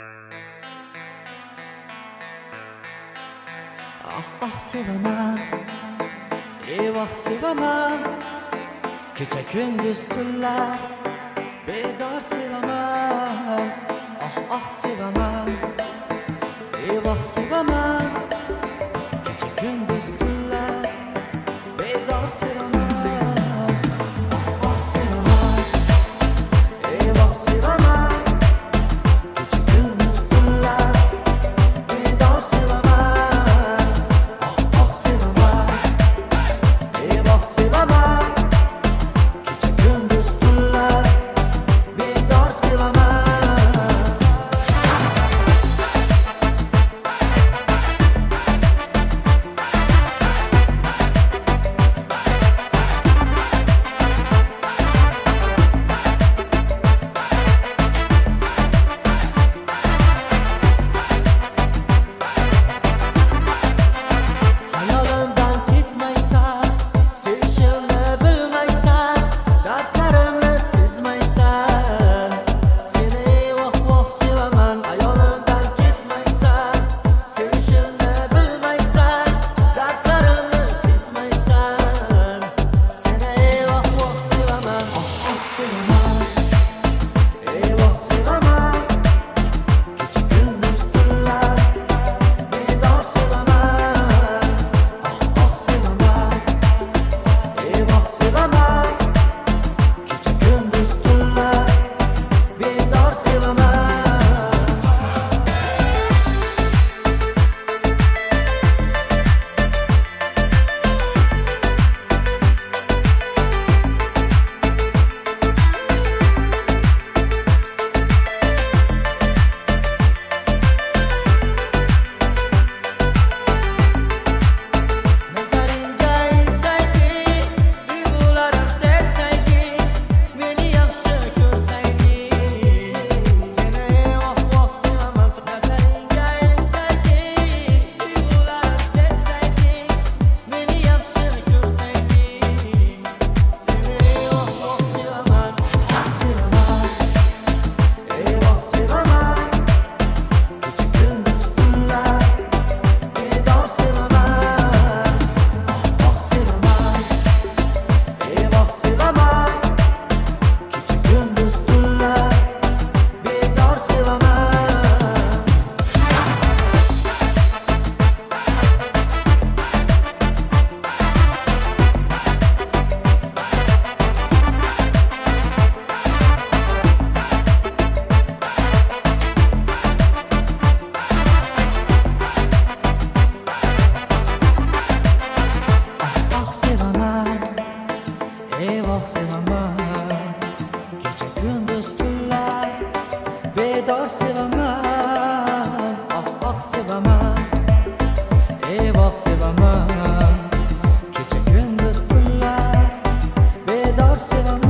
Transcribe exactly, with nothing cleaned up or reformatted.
Ah ah sevaman, eyvah sevaman, kecha kunduz tunlar bedor sevaman. Ah ah sevaman, eyvah sevaman, kecha kunduz tunlar bedor sevaman. Ah ah sevaman, eyvah sevaman, kecha kunduz tunlar bedor sevaman. Ah ah sevaman, eyvah sevaman, kecha kunduz tunlar bedor sevaman. Hayolimdan ketmaysan, sevishimni bilmaysan, dardlarimni sezmaysan. Seni eyvah voh sevaman. Hayolimdan ketmaysan, sevishimni bilmaysan, dardlarimni sezmaysan. Seni eyvah voh sevaman. Ah ah sevaman, eyvah sevaman, kecha kunduz tunlar bedor sevaman. Ah ah sevaman, eyvah sevaman, kecha kunduz tunlar bedor sevaman. Nazaringga ilsaydi, tuyg'ularim sezsaydi, meni yaxshi ko'rsaydi. Seni eyvah voh sevaman. Nazaringga ilsaydi, tuyg'ularim sezsaydi, meni yaxshi ko'rsaydi. Seni eyvah voh sevaman. Ah sevaman, eyvah sevaman, kecha kunduz tunlar bedor sevaman. Ah ah sevaman, eyvah sevaman, kecha kunduz tunlar bedor sevaman. Ah sevaman, eyvah sevaman, kecha kunduz tunlar bedor sevaman. Ah ah sevaman, eyvah sevaman, kecha kunduz tunlar bedor sevaman.